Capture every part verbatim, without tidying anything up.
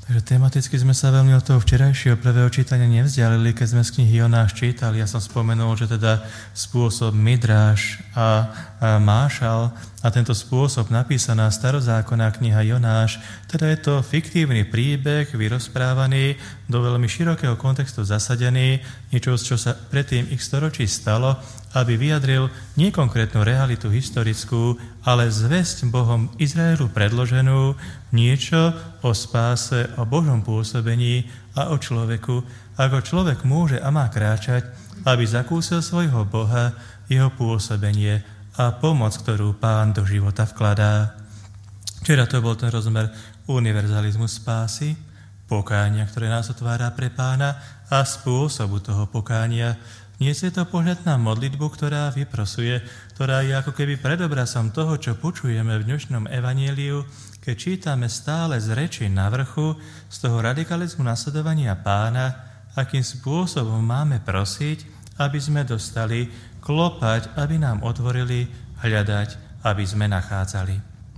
Takže tematicky sme sa veľmi od toho včerajšieho prvého čítania nevzdialili, keď sme z knihy Jonáš čítali. Ja som spomenul, že teda spôsob Midráš a, a Mášal a tento spôsob napísaná starozákonná kniha Jonáš, teda je to fiktívny príbeh, vyrozprávaný, do veľmi širokého kontextu zasadený, niečo, čo sa predtým ich storočí stalo, aby vyjadril nie konkrétnu realitu historickú, ale zvesť Bohom Izraelu predloženú, niečo o spáse, o Božom pôsobení a o človeku, ako človek môže a má kráčať, aby zakúsil svojho Boha, jeho pôsobenie a pomoc, ktorú Pán do života vkladá. Včera to bol ten rozmer univerzalizmu spásy, pokánia, ktoré nás otvára pre Pána a spôsobu toho pokánia. Dnes je to pohľad na modlitbu, ktorá vyprosuje, ktorá je ako keby predobrazom toho, čo počujeme v dnešnom evanjeliu, keď čítame stále z reči na vrchu, z toho radikalizmu nasledovania Pána, akým spôsobom máme prosiť, aby sme dostali, klopať, aby nám otvorili, hľadať, aby sme nachádzali.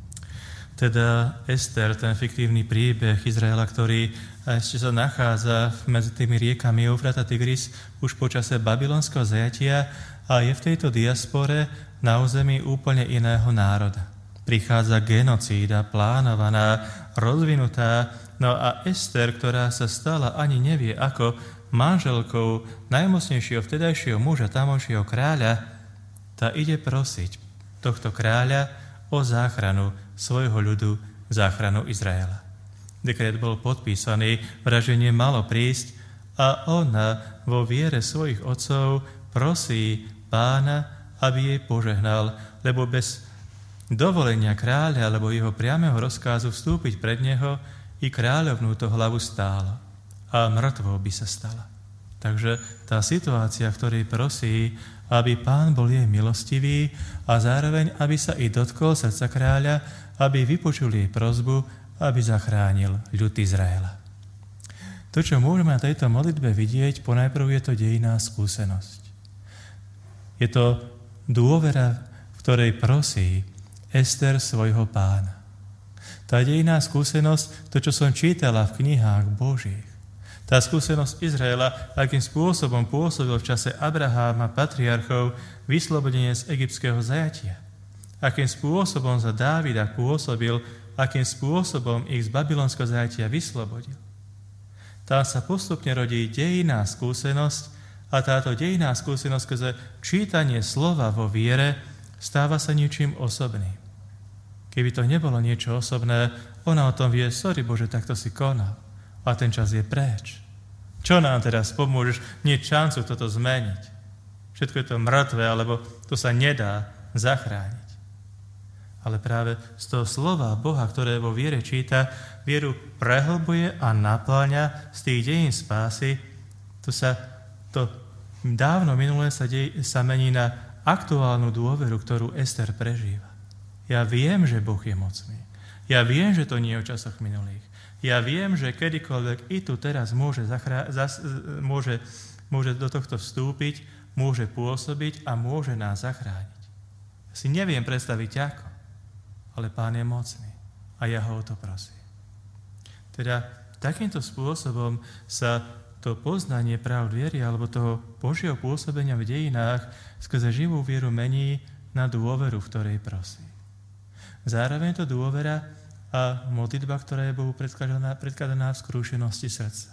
Teda Ester, ten fiktívny príbeh Izraela, ktorý ešte sa nachádza medzi tými riekami Eufrat a Tigris už počase babylonského zajatia a je v tejto diaspore na území úplne iného národa. Prichádza genocída, plánovaná, rozvinutá, no a Ester, ktorá sa stala ani nevie ako manželkou najmocnejšieho vtedajšieho muža, tamojšieho kráľa, tá ide prosiť tohto kráľa o záchranu svojho ľudu, záchranu Izraela. Dekret bol podpísaný, vraženie malo prísť a ona vo viere svojich otcov prosí Pána, aby jej požehnal, lebo bez dovolenia kráľa alebo jeho priameho rozkázu vstúpiť pred neho i kráľovnú to hlavu stálo a mŕtvou by sa stala. Takže tá situácia, v ktorej prosí, aby Pán bol jej milostivý a zároveň, aby sa i dotkol srdca kráľa, aby vypočul jej prosbu, aby zachránil ľud Izraela. To, čo môžeme na tejto modlitbe vidieť, ponajprv je to dejinná skúsenosť. Je to dôvera, v ktorej prosí Ester svojho Pána. Tá dejinná skúsenosť, to, čo som čítala v knihách Božích, tá skúsenosť Izraela, akým spôsobom pôsobil v čase Abraháma, patriarchov, vyslobodenie z egyptského zajatia, akým spôsobom za Dávida pôsobil, akým spôsobom ich z babylonského zajatia vyslobodil. Tam sa postupne rodí dejinná skúsenosť a táto dejinná skúsenosť skrze čítanie slova vo viere stáva sa niečím osobným. Keby to nebolo niečo osobné, ona o tom vie, sorry Bože, takto si konal. A ten čas je preč. Čo nám teraz pomôžeš? Nie šancu toto zmeniť. Všetko je to mŕtve, alebo to sa nedá zachrániť. Ale práve z toho slova Boha, ktoré vo viere číta, vieru prehlbuje a naplňa z tých dejín spásy. To sa, to dávno minulé sa, dej, sa mení na aktuálnu dôveru, ktorú Ester prežíva. Ja viem, že Boh je mocný. Ja viem, že to nie je o časoch minulých. Ja viem, že kedykoľvek i tu teraz môže, zachrá, zas, môže, môže do tohto vstúpiť, môže pôsobiť a môže nás zachrániť. Si neviem predstaviť ako, ale Pán je mocný a ja ho o to prosím. Teda takýmto spôsobom sa to poznanie práv viery alebo toho Božieho pôsobenia v dejinách skrze živú vieru mení na dôveru, v ktorej prosí. Zároveň to dôvera a modlitba, ktorá je Bohu predkladaná, predkladaná v skrúšenosti srdca.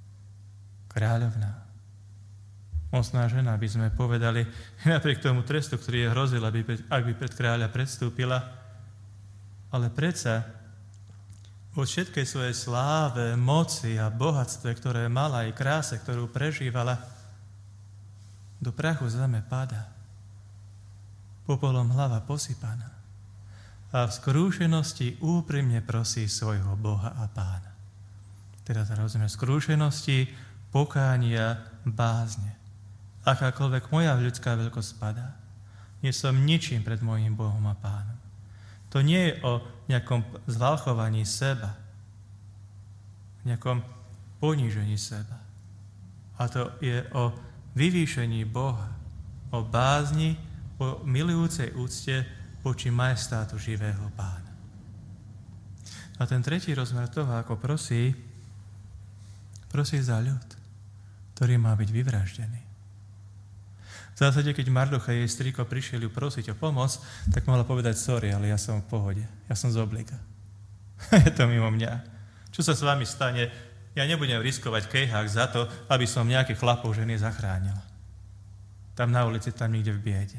Kráľovná, mocná žena, by sme povedali, napriek tomu trestu, ktorý je hrozil, aby, ak by pred kráľa predstúpila, ale predsa vo všetkej svojej sláve, moci a bohatstve, ktoré mala, i kráse, ktorú prežívala, do prachu zeme padá. Popolom hlava posypaná. A v skrúšenosti úprimne prosí svojho Boha a Pána. Teda to rozumie, skrúšenosti, pokánia, bázne. Akákoľvek moja ľudská veľkosť padá, nie som ničím pred mojím Bohom a Pánom. To nie je o nejakom zvalchovaní seba, nejakom ponížení seba. A to je o vyvýšení Boha, o bázni, o milujúcej úcte voči majestátu živého Pána. A ten tretí rozmer toho, ako prosí, Prosí za ľud, ktorý má byť vyvraždený. V zásade, keď Mardocha jej strýko prišiel ju prosiť o pomoc, tak mohla povedať, sorry, ale ja som v pohode, ja som z obliga. Je to mimo mňa. Čo sa s vami stane? Ja nebudem riskovať kejhák za to, aby som nejakých chlapov ženy zachránil. Tam na ulici, tam niekde v biede.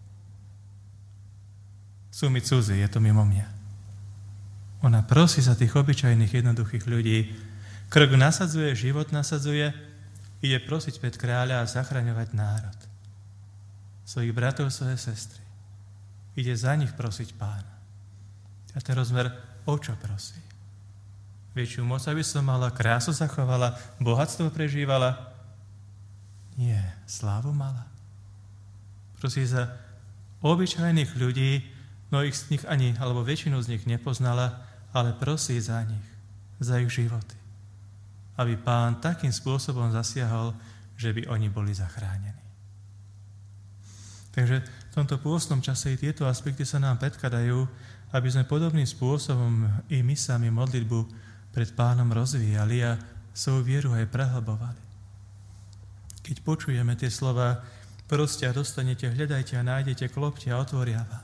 Sú mi cudzí, je to mimo mňa. Ona prosí za tých obyčajných, jednoduchých ľudí. Krk nasadzuje, život nasadzuje, ide prosiť pred kráľa a zachraňovať národ. Svojich bratov, svoje sestry. Ide za nich prosiť Pána. A ten rozmer, o čo prosí? Väčšiu moc, aby som mala, krásu zachovala, bohatstvo prežívala? Nie, slávu mala. Prosí za obyčajných ľudí, no ich z nich ani, alebo väčšinu z nich nepoznala, ale prosí za nich, za ich životy. Aby Pán takým spôsobom zasiahol, že by oni boli zachránení. Takže v tomto pôstnom čase i tieto aspekty sa nám predkladajú, aby sme podobným spôsobom i my sami modlitbu pred Pánom rozvíjali a svoju vieru aj prehlbovali. Keď počujeme tie slova, proste a dostanete, hľadajte a nájdete, klopte a otvoria vám.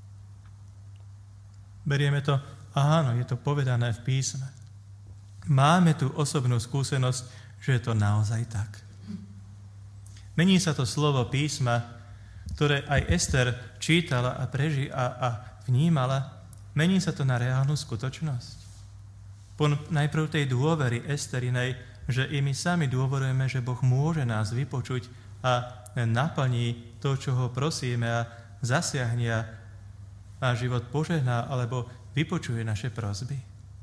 Berieme to, áno, je to povedané v písme. Máme tu osobnú skúsenosť, že je to naozaj tak. Mení sa to slovo písma, ktoré aj Ester čítala a preži a, a vnímala, mení sa to na reálnu skutočnosť. Po najprv tej dôvery Esterinej, že i my sami dôverujeme, že Boh môže nás vypočuť a naplní to, čo ho prosíme a zasiahne a náš život požehná alebo vypočuje naše prosby.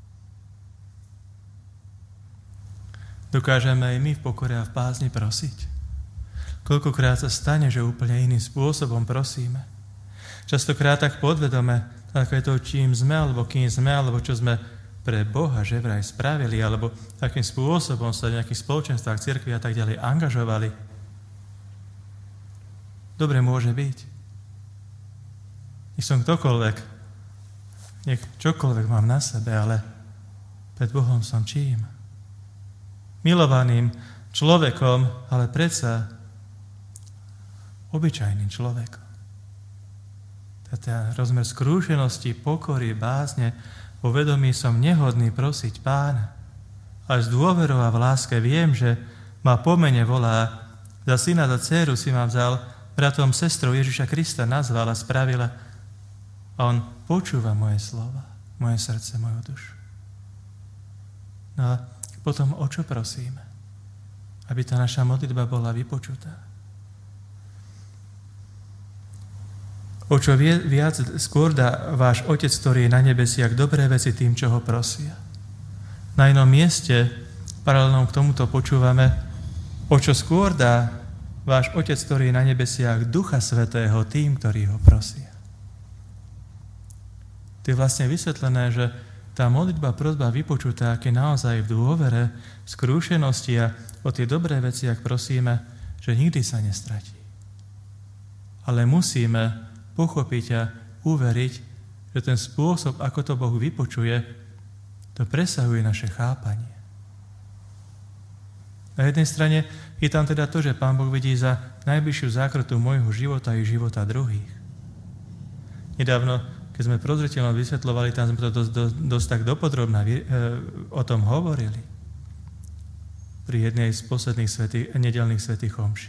Dokážeme aj my v pokore a v bázni prosiť. Koľkokrát sa stane, že úplne iným spôsobom prosíme. Častokrát tak podvedome, ako je to, čím sme, alebo kým sme, alebo čo sme pre Boha že vraj spravili, alebo takým spôsobom sa v nejakých spoločenstvách, cirkvi a tak ďalej angažovali. Dobre môže byť. Nech som ktokoľvek, nech čokoľvek mám na sebe, ale pred Bohom som čím? Milovaným človekom, ale predsa obyčajným človekom. Teda rozmer skrúšenosti, pokory, bázne, vo vedomí som nehodný prosiť Pána. A z dôverou a v láske viem, že ma po mene volá, za syna, za dceru si ma vzal, bratom, sestrou Ježiša Krista nazval a spravila. A on počúva moje slova, moje srdce, moju dušu. No a potom o čo prosíme? Aby tá naša modlitba bola vypočutá. O čo viac skôr dá váš Otec, ktorý je na nebesiach, dobré veci tým, čo ho prosia. Na inom mieste, paralelnom k tomuto počúvame, o čo skôr dá váš Otec, ktorý je na nebesiach, Ducha Svätého tým, ktorí ho prosia. To je vlastne vysvetlené, že tá modlitba, prosba vypočutá, ak je naozaj v dôvere, v skrúšenosti a o tie dobré veci, ak prosíme, že nikdy sa nestratí. Ale musíme pochopiť a uveriť, že ten spôsob, ako to Boh vypočuje, to presahuje naše chápanie. Na jednej strane je tam teda to, že Pán Boh vidí za najbližšiu zákrutu môjho života i života druhých. Nedávno, keď sme prozreteľno vysvetľovali, tam sme to dosť, dosť, dosť tak dopodrobná e, o tom hovorili pri jednej z posledných svätých, nedeľných svätých omší.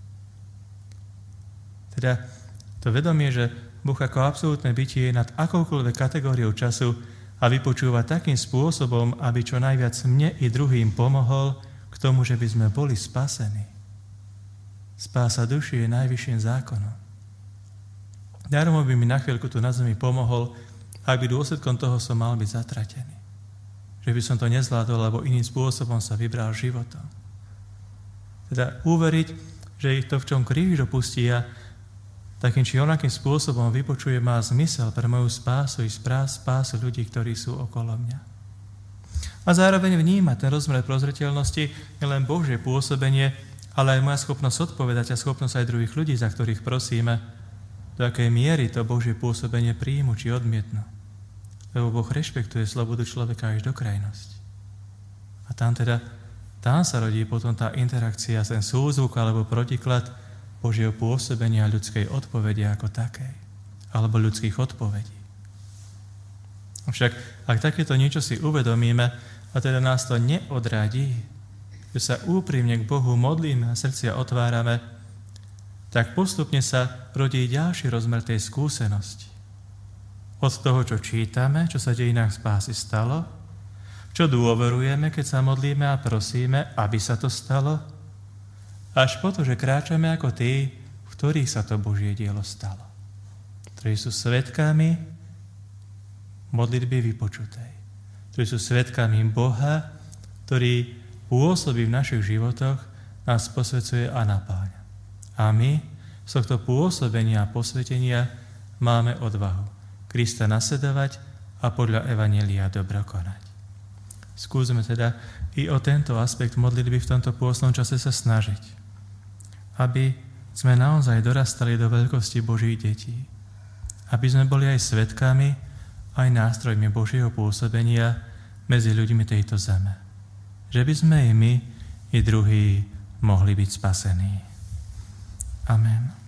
Teda to vedomie, že Boh ako absolútne bytie je nad akoukoľvek kategóriou času a vypočúva takým spôsobom, aby čo najviac mne i druhým pomohol k tomu, že by sme boli spasení. Spása duši je najvyšším zákonom. Darmo by mi na chvíľku tu na zemi pomohol, ak by dôsledkom toho som mal byť zatratený. Že by som to nezvládol, lebo iným spôsobom sa vybral životom. Teda uveriť, že ich to, v čom kríž opustí a takým či onakým spôsobom vypočuje, má zmysel pre moju spásu i spásu ľudí, ktorí sú okolo mňa. A zároveň vnímať ten rozmer prozreteľnosti je len Božie pôsobenie, ale aj moja schopnosť odpovedať a schopnosť aj druhých ľudí, za ktorých prosíme, do akej miery to Božie pôsobenie príjmu či odmietnú. Lebo Boh rešpektuje slobodu človeka až do krajnosti. A tam teda tam sa rodí potom tá interakcia, ten súzvuk alebo protiklad Božieho pôsobenia ľudskej odpovede ako takej, alebo ľudských odpovedí. Však ak takéto niečo si uvedomíme, a teda nás to neodradí, že sa úprimne k Bohu modlíme a srdcia otvárame, tak postupne sa rodí ďalší rozmer tej skúsenosti. Od toho, čo čítame, čo sa v dejinách spásy stalo, čo dôverujeme, keď sa modlíme a prosíme, aby sa to stalo, až po to, že kráčame ako tí, v ktorých sa to Božie dielo stalo. Ktorí sú svedkami modlitby vypočutej. Ktorí sú svedkami Boha, ktorý pôsobí v našich životoch, nás posvecuje a napáňa. A my z tohto pôsobenia a posvetenia máme odvahu Krista nasledovať a podľa evanjelia dobro konať. Skúsme teda i o tento aspekt modlitby v tomto pôstnom čase sa snažiť, aby sme naozaj dorastali do veľkosti Božích detí, aby sme boli aj svedkami, aj nástrojmi Božieho pôsobenia medzi ľuďmi tejto zeme. Že by sme i my, i druhí mohli byť spasení. Amen.